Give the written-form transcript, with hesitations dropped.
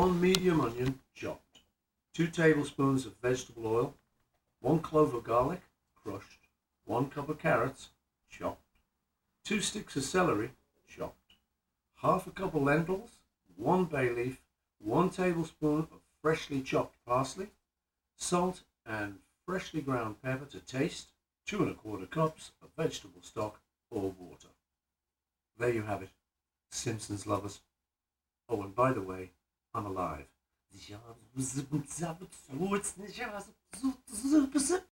1 medium onion chopped, 2 tablespoons of vegetable oil, 1 clove of garlic crushed, 1 cup of carrots chopped, 2 sticks of celery chopped, half a cup of lentils, 1 bay leaf, 1 tablespoon of freshly chopped parsley, salt and freshly ground pepper to taste, 2 1/4 cups of vegetable stock or water. There you have it, Simpsons lovers. Oh, and by the way, I'm alive.